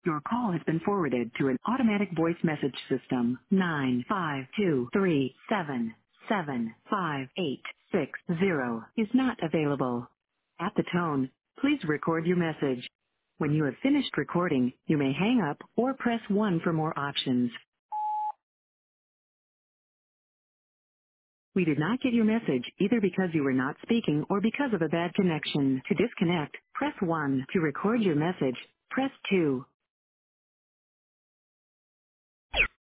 Your call has been forwarded to an automatic voice message system. 95237758660 is not available. At the tone, please record your message. When you have finished recording, you may hang up or press 1 for more options. We did not get your message either because you were not speaking or because of a bad connection. To disconnect, press 1. To record your message, press 2.